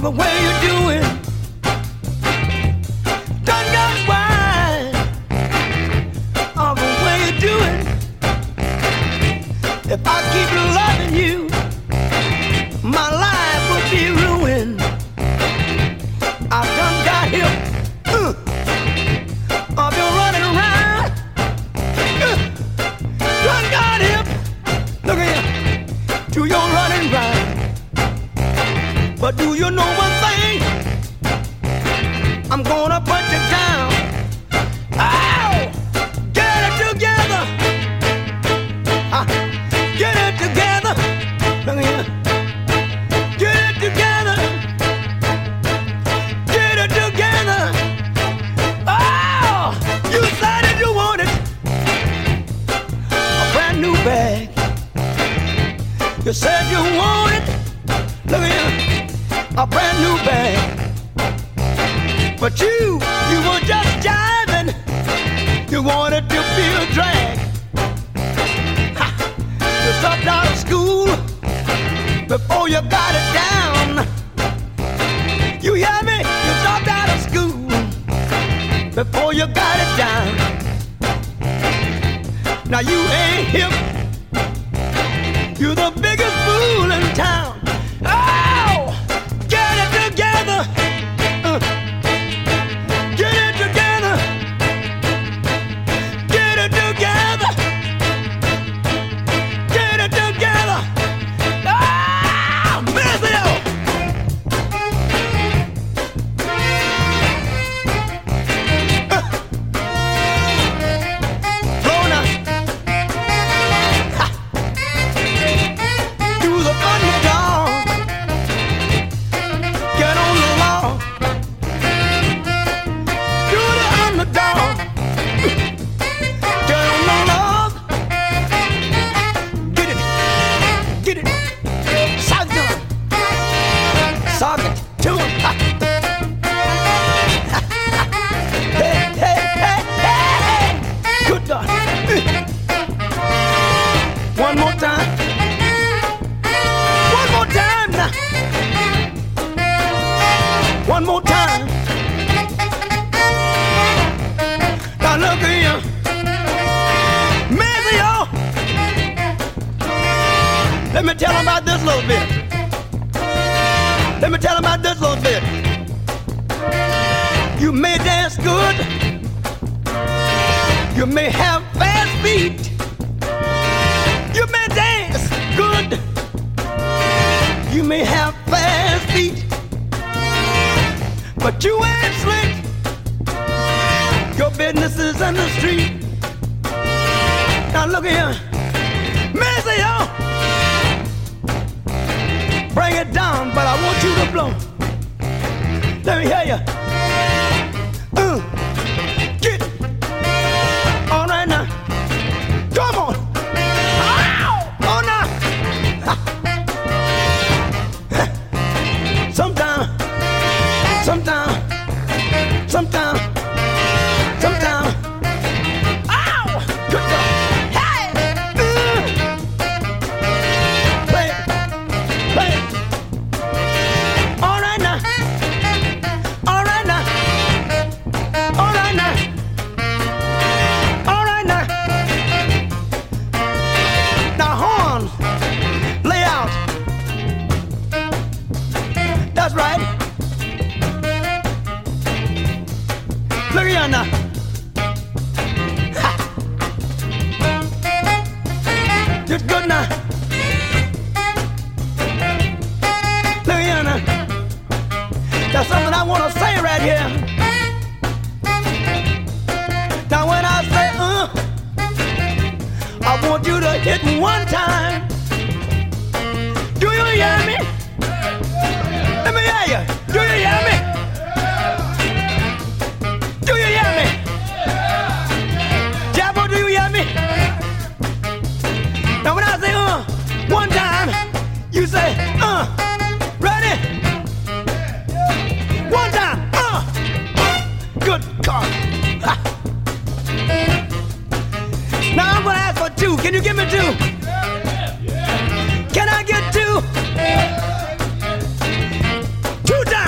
the way you're doing. Done got wise of the way you're doing. If I keep loving you, my life will be ruined. I done got hip of you running around. Done got hip, look at you, to your running round. But do you know one thing? I'm gonna put you down. Ow! Get it together. Get it together. Look at you. Get it together. Get it together. Oh! You said that you wanted a brand new bag. You said you wanted, look at you, a brand new bag. But you were just jiving. You wanted to be a drag. Ha! You dropped out of school before you got it down. You hear me? You dropped out of school before you got it down. Now you ain't hip. You're the biggest fool in town. Oh! Get it together. Get it together. Get it together. Get it together. Ah! Missy! Lorna. Ha! Do the underdog. Get on the law. Do the underdog. Get on the law. Get it. Get it. Sock it. Sock it to him. Hey, hey, hey, hey. Good God. One more time. One more time now. One more time. Now look at you. Maybe y'all. Let me tell them about this little bit. Let me tell them about this little bit. You may dance good. You may have fast feet. You may dance good. You may have fast feet. But you ain't slick. Your business is in the street. Now look at here. Missy, y'all. Bring it down, but I want you to blow. Let me hear you. Get it. All right now. Come on. Ow! Oh, now. Sometimes. Ow! Good God. Hey! Play it. Play it. All right now. All right now. All right now. All right now. Now horns. Lay out. That's right. Look at you now. Ha. Just good now. Look at you now. There's something I want to say right here. Now when I say I want you to hit me one time. Do you hear me? Let me hear you. Do you hear me? Do you hear me? Jabbo, do you hear me? Now when I say one time, you say ready? One time, good God. Ha. Now I'm gonna ask for two. Can you give me two? Can I get two? 2 times.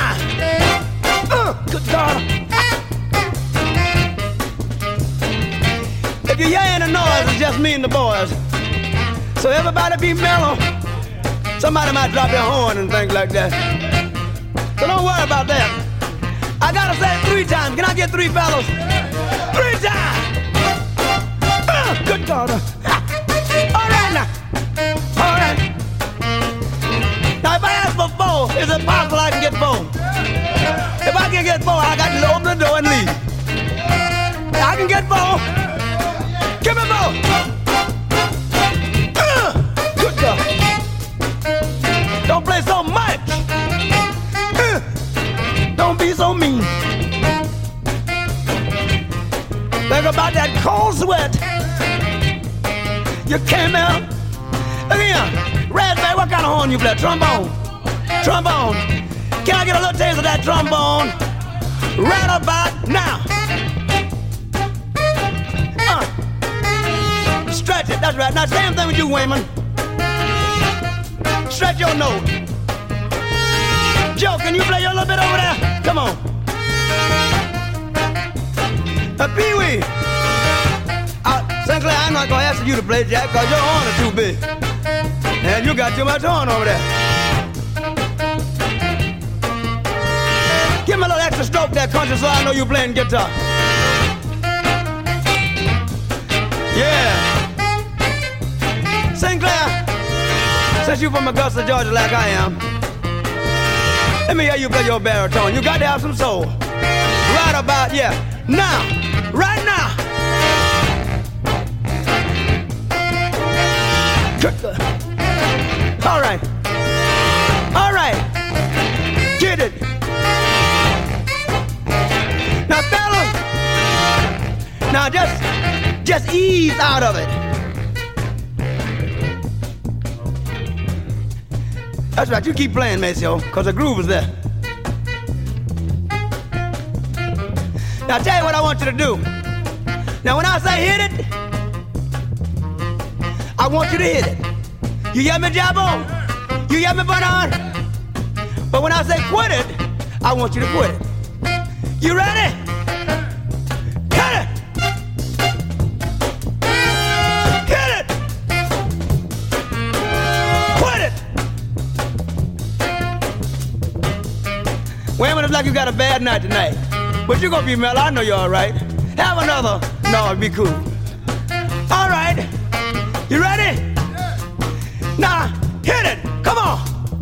between the boys. So everybody be mellow. Somebody might drop their horn and things like that. So don't worry about that. I gotta say it 3 times. Can I get 3 fellows? 3 times. Good God. All right now. All right. Now if I ask for 4, is it possible I can get 4? If I can get 4, I got to open the door and leave. I can get 4. Give me 4. Good God. Don't play so much. Don't be so mean. Think about that cold sweat. You came out. Look here. Raspberry, what kind of horn you play? Trombone. Trombone. Can I get a little taste of that trombone? Right about now. Stretch it, that's right. Now same thing with you, Wayman. Stretch your nose. Joe, can you play your little bit over there? Come on. Pee-wee. Sinclair, I'm not gonna ask you to play, Jack, because your horn is too big. And you got too much horn over there. Give me a little extra stroke there, country, so I know you're playing guitar. Yeah. Sinclair, since you're from Augusta, Georgia, like I am, let me hear you play your baritone. You got to have some soul. Right about, yeah. Now, right now. All right. All right. Get it. Now, fellas, now just ease out of it. That's right, you keep playing, Maceo, because the groove is there. Now, I'll tell you what I want you to do. Now, when I say hit it, I want you to hit it. You hear me, Jabbo? You hear me, Bernard? But when I say quit it, I want you to quit it. You ready? Hit it! Hit it! Quit it! Wayman, it's like you got a bad night tonight. But you're gonna be mellow, I know you're all right. Have another. No, it'd be cool. All right. You ready? Now, hit it. Come on.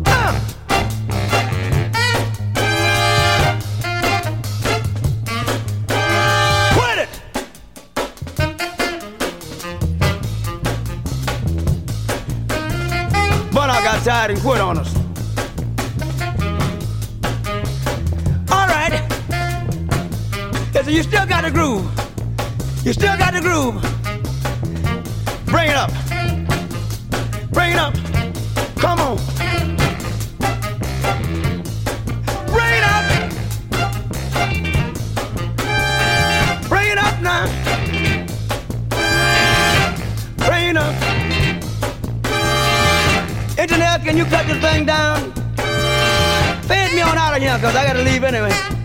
Quit it. But I got tired and quit on us. All right. So you still got the groove. You still got the groove. Bring it up. Bring it up. Come on. Bring it up. Bring it up now. Bring it up. Engineer, can you cut this thing down? Fade me on out of here, because I got to leave anyway.